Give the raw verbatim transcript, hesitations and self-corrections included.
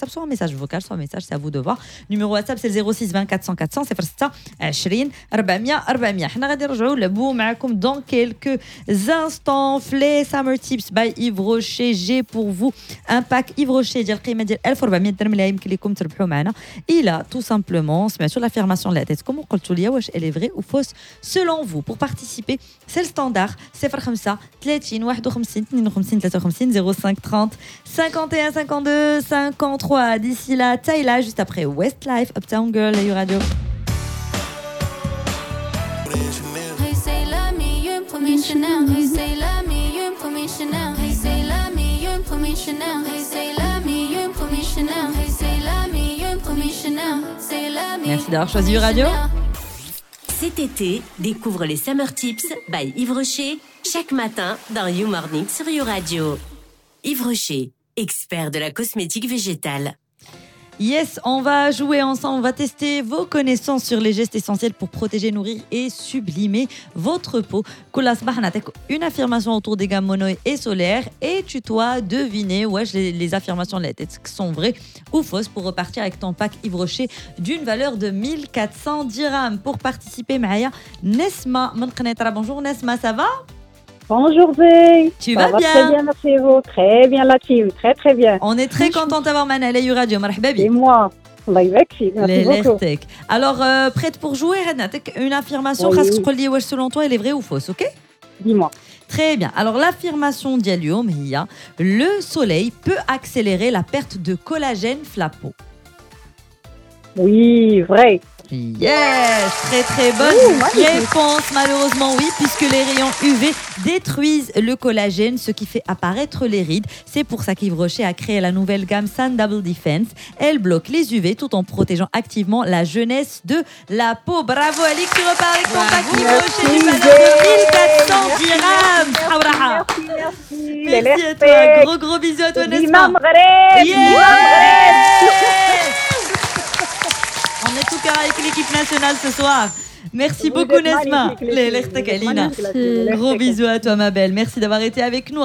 WhatsApp, soit un message vocal, soit un message, c'est à vous de voir. Numéro WhatsApp, c'est le zéro six vingt quatre cent quatre cents, صفر ستة عشرين أربعمية أربعمية. حنا غادي نرجعوا نلعبوا معكم dans quelques instants. Les Summer Tips by Yves Rocher. J'ai pour vous un pack Yves Rocher ديال القيمة ديال ألف وأربعمية درهم اللي يمكن لكم تربحوا معنا. Il a tout simplement سمعتوا l'affirmation de la tête. Comment قلتوا لي واش elle est vraie ou fausse selon vous? Pour participer, c'est le standard صفر خمسة ثلاثين واحد وخمسين اثنين وخمسين ثلاثة وخمسين zéro cinq trente cinquante et un cinquante-deux cinquante-trois. D'ici là, Tyla, juste après Westlife, Uptown Girl, la Radio. Merci d'avoir choisi Radio. Cet été, découvre les Summer Tips by Yves Rocher chaque matin dans You Morning sur You Radio. Yves Rocher, expert de la cosmétique végétale. Yes, on va jouer ensemble, on va tester vos connaissances sur les gestes essentiels pour protéger, nourrir et sublimer votre peau. Une affirmation autour des gammes mono et solaires et tu dois deviner wesh, les, les affirmations de la tête sont vraies ou fausses pour repartir avec ton pack Yves Rocher d'une valeur de mille quatre cents dirhams. Pour participer, Maya Nesma Menknetra. Bonjour Nesma, ça va? Bonjour Zé. Tu ça vas va bien? Très bien, merci vous. Très bien la team, très très bien. On est très content d'avoir Manal et Radio. Marhaba bik. Et moi. Allah يبارك فيك. Merci beaucoup. Alors, euh, prête pour jouer, une affirmation, oui. selon toi, elle est vraie ou fausse, ok? Dis-moi. Très bien. Alors, l'affirmation d'Yalium, le soleil peut accélérer la perte de collagène de la peau. Oui, vrai. Yes, très très bonne Ouh, réponse. Malheureusement oui, puisque les rayons U V détruisent le collagène, ce qui fait apparaître les rides. C'est pour ça qu'Yves Rocher a créé la nouvelle gamme Sun Double Defense. Elle bloque les U V tout en protégeant activement la jeunesse de la peau. Bravo Ali, tu repars avec ton pack Yves Rocher d'une valeur de mille quatre cents dirhams. Merci, merci. Merci, merci à toi. Gros gros bisous à toi Nesma. On est tout cœur avec l'équipe nationale ce soir. Merci beaucoup Nesma. Gros bisous à toi ma belle. Merci d'avoir été avec nous.